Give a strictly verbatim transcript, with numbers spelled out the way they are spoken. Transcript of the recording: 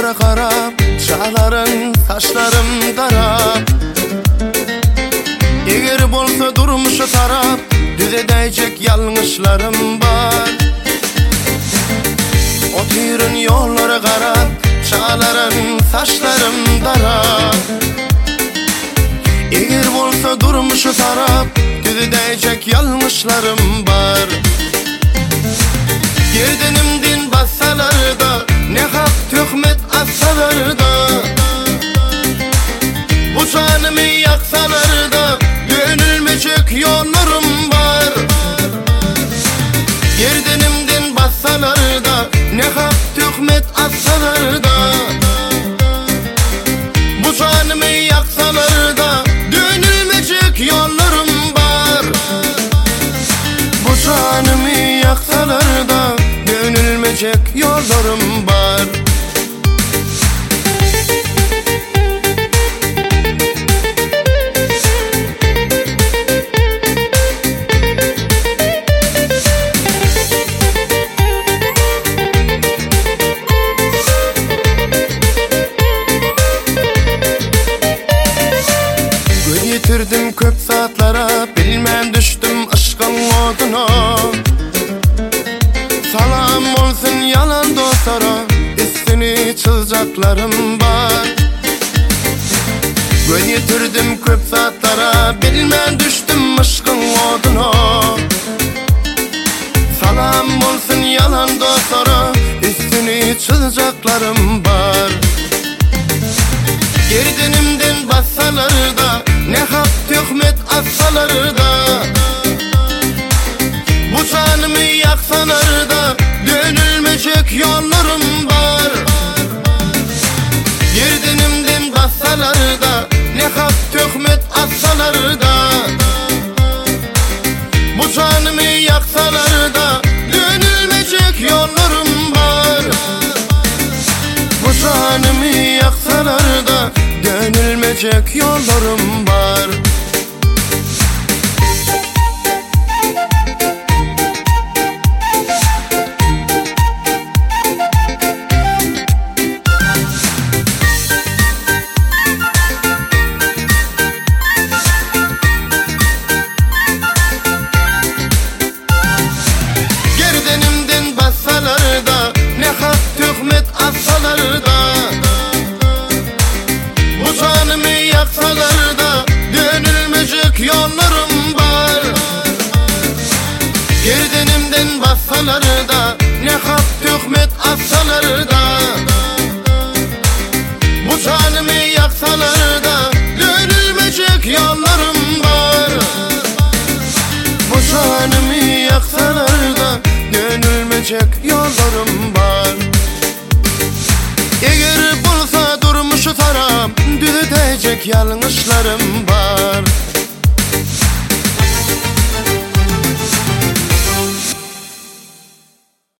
yollara karab, çağların saçlarım darab. Eğer bolsa durmuşu tarap, düz edecek yanlışlarım var. O türün yollara karab, çağların saçlarım darab. Eğer bolsa durmuşu tarap, düz edecek yanlışlarım var. Yerdenimdin bassalar da, ne hak töhmet atsalar da, bu canımı yaksalar da, dönülmeyecek yollarım var. Yerdenimdin bassalar da, ne hak töhmet atsalar da, bu canımı yaksalar da, dönülmeyecek yollarım var. Bu canımı yaksalar da, dönülmeyecek yollarım var. Gün yitirdim köp saatlara, bilmem düştüm aşkın oduna. Salam olsun yalan dostlara, üstünü çılacaklarım var. Gün yitirdim köp saatlara, bilmem düştüm aşkın oduna. Salam olsun yalan dostlara, üstünü çılacaklarım var. Yerdenimden bassalar da, ne hak töhmet atsalar da, bu canımı yaksalar da, dönülmeyecek yollarım var. Yerdenimden bassalar da, ne hak töhmet atsalar da, bu canımı yaksalar da, dönülmeyecek yollarım var. Bu canımı yaksalar da, dönülmeyecek yollarım var. Yerdenimden bassalar da, ne hak töhmet atsalar da, bu canımı yaksalar da, dönülmeyecek yollarım var. Yerdenimden bassalar da, ne hak töhmet atsalar da, bu canımı yaksalar da, dönülmeyecek yollarım var. Bu canımı yaksalar da, dönülmeyecek yollarım var. Eğer bulsa durmuşu taraf, düz edecek yanlışlarım var.